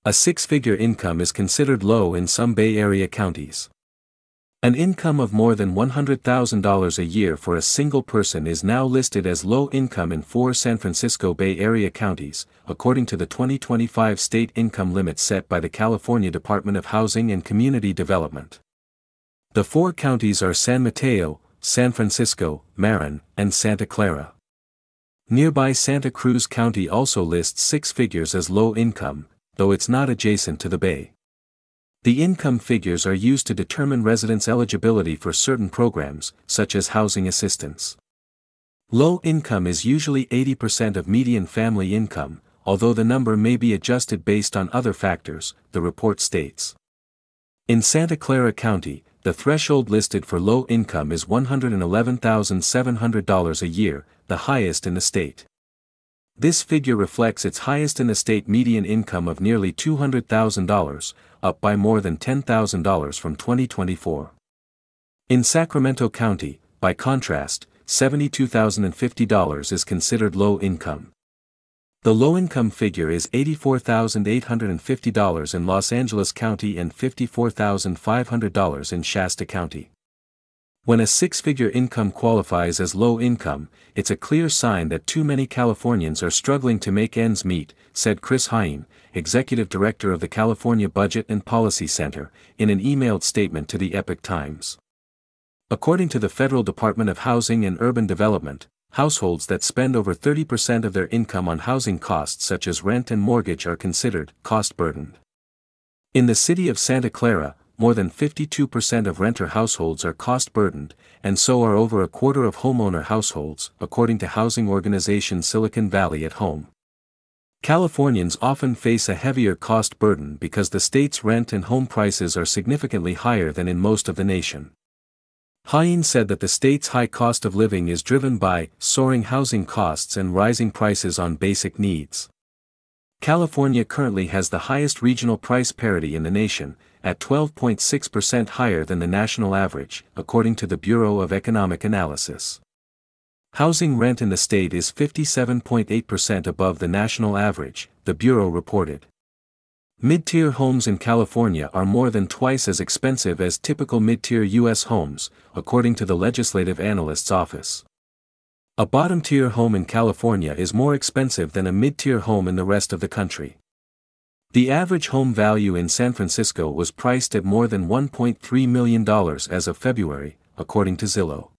A six-figure income is considered low in some Bay Area counties. An income of more than $100,000 a year for a single person is now listed as low income in 4 San Francisco Bay Area counties, according to the 2025 state income limit set by the California Department of Housing and Community Development. The 4 counties are San Mateo, San Francisco, Marin, and Santa Clara. Nearby Santa Cruz County also lists 6 figures as low income, though it's not adjacent to the Bay. The income figures are used to determine residents' eligibility for certain programs, such as housing assistance. Low income is usually 80% of median family income, although the number may be adjusted based on other factors, the report states. In Santa Clara County, the threshold listed for low income is $111,700 a year, the highest in the state. This figure reflects its highest in the state median income of nearly $200,000, up by more than $10,000 from 2024. In Sacramento County, by contrast, $72,050 is considered low income. The low-income figure is $84,850 in Los Angeles County and $54,500 in Shasta County. When a six-figure income qualifies as low income, it's a clear sign that too many Californians are struggling to make ends meet, said Chris Hine, Executive Director of the California Budget and Policy Center, in an emailed statement to the Epoch Times. According to the Federal Department of Housing and Urban Development, households that spend over 30% of their income on housing costs such as rent and mortgage are considered cost-burdened. In the city of Santa Clara, more than 52% of renter households are cost-burdened, and so are over a quarter of homeowner households, according to housing organization Silicon Valley at Home. Californians often face a heavier cost burden because the state's rent and home prices are significantly higher than in most of the nation. Hine said that the state's high cost of living is driven by soaring housing costs and rising prices on basic needs. California currently has the highest regional price parity in the nation, at 12.6% higher than the national average, according to the Bureau of Economic Analysis. Housing rent in the state is 57.8% above the national average, the Bureau reported. Mid-tier homes in California are more than twice as expensive as typical mid-tier U.S. homes, according to the Legislative Analyst's Office. A bottom-tier home in California is more expensive than a mid-tier home in the rest of the country. The average home value in San Francisco was priced at more than $1.3 million as of February, according to Zillow.